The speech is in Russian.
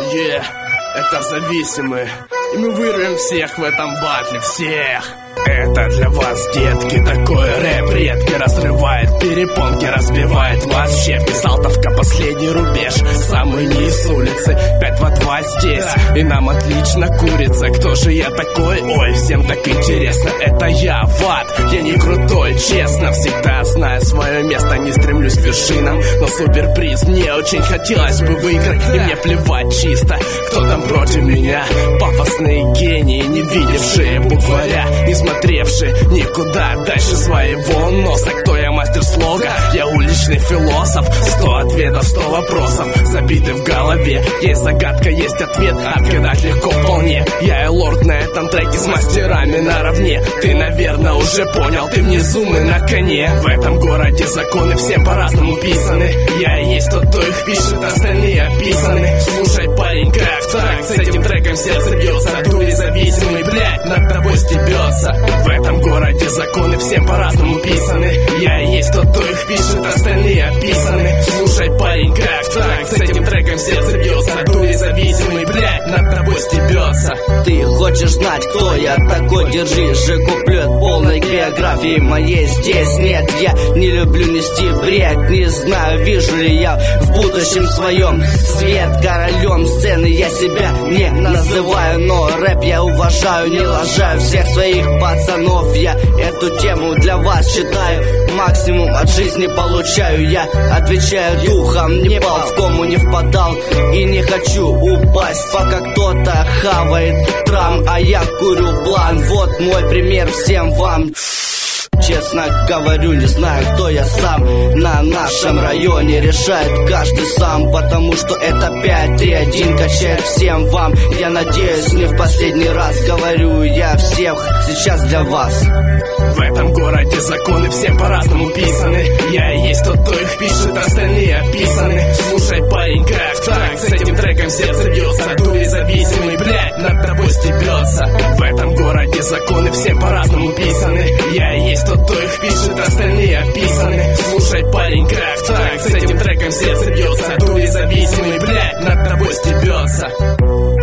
Это зависимые, и мы вырвем всех в этом батле, всех. Это для вас, детки, такой рэп редкий. Разрывает перепонки, разбивает вас в щепки. Салтовка, последний рубеж, самый низ улицы. 5 во 2 здесь, и нам отлично курица. Кто же я такой? Ой, всем так интересно. Это я, Ват, я не крутой, честно. Всегда знаю свое место, не стремлюсь к вершинам, но суперприз мне очень хотелось бы выиграть. И мне плевать чисто, кто там против меня. Пафосные гении, не видевшие букваря, не смотревший никуда дальше своего носа. Кто я, мастер слога? Я уличный философ. 100 ответов, 100 вопросов забиты в голове. Есть загадка, есть ответ, отгадать легко вполне. Я и лорд на этом треке с мастерами наравне. Ты, наверное, уже понял, ты внизу, мы на коне. В этом городе законы всем по-разному писаны. Я и есть тот, кто их пишет, остальные описаны. Слушай, парень, как так? С этим треком сердце бьется. Дури зависимый, блядь, над тобой стебется. В этом городе законы всем по-разному писаны. Я и есть тот, кто их пишет, остальные описаны. Слушай, парень, как так? С этим треком сердце бьется. Дури зависимый, блядь, над тобой стебется. Ты хочешь знать, кто я такой? Держи же куплет полной биографии моей здесь нет. Я не люблю нести бред. Не знаю, вижу ли я в будущем своем свет. Королем сцены я себя не называю, но рэп я уважаю, не лажаю всех своих пацанов. Я эту тему для вас читаю, максимум от жизни получаю. Я отвечаю духом, не пал в кому не впадал и не хочу упасть, пока кто-то хавает трам, а я курю блан. Вот мой пример всем вам. Честно говорю, не знаю, кто я сам. На нашем районе решает каждый сам, потому что это 5-3-1 качает всем вам. Я надеюсь, не в последний раз говорю я всех сейчас для вас. В этом городе законы всем по-разному писаны. Я и есть тот, кто их пишет, остальные описаны. Слушай, парень, как так? С этим треком сердце бьется. Дури зависимый, блядь, над тобой стебется. В этом городе законы всем по-разному писаны. Я и есть тот, кто их пишет, остальные описаны. Слушай, парень, как так? С этим треком сердце бьется. Дури зависимый, блядь, над тобой стебется.